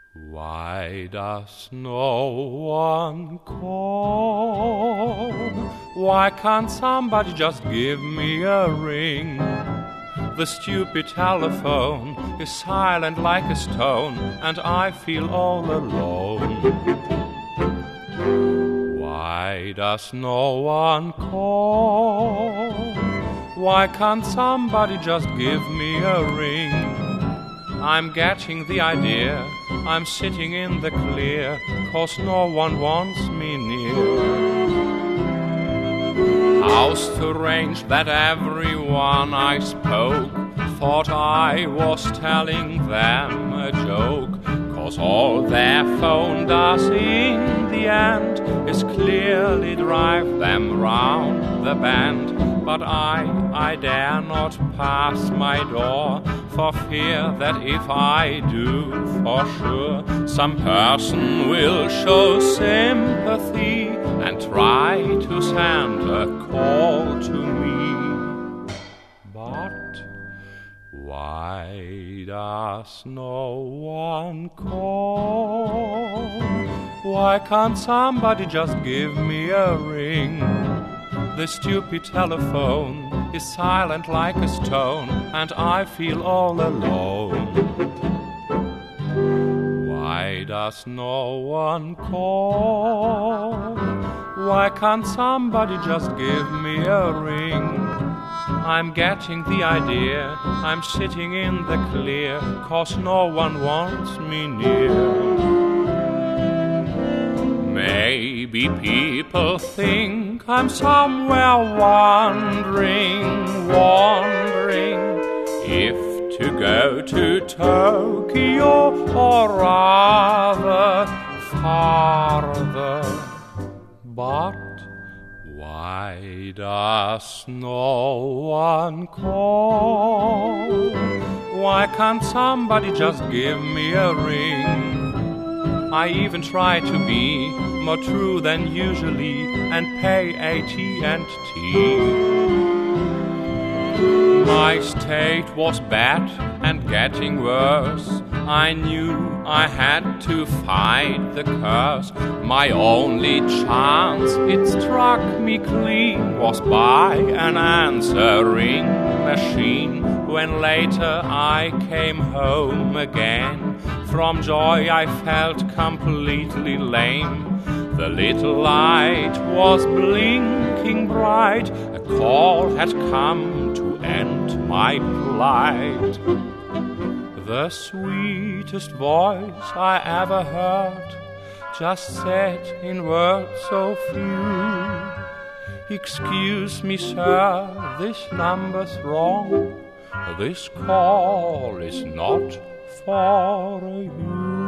Why does no one call? Why can't somebody just give me a ring? The stupid telephone is silent like a stone, and I feel all alone. Why does no one call? Why can't somebody just give me a ring? I'm getting the idea, I'm sitting in the clear, 'cause no one wants me near. How strange that everyone I spoke thought I was telling them a joke, 'cause all their phone does in the end is clearly drive them round the bend. But I dare not pass my door, for fear that if I do, for sure, some person will show sympathy and try to send a call to me. But why does no one call? Why can't somebody just give me a ring? The stupid telephone is silent like a stone, and I feel all alone. Why does no one call? Why can't somebody just give me a ring? I'm getting the idea, I'm sitting in the clear, 'cause no one wants me near. Maybe people think I'm somewhere wandering, if to go to Tokyo or rather farther. But why does no one call? Why can't somebody just give me a ring? I even try to be more true than usually and pay AT&T. My state was bad and getting worse. I knew I had to fight the curse. My only chance, it struck me clean, was by an answering machine. When later I came home again, from joy I felt completely lame. The little light was blinking bright, a call had come to end my plight. The sweetest voice I ever heard just said in words so few, "Excuse me, sir, this number's wrong. This call is not for you."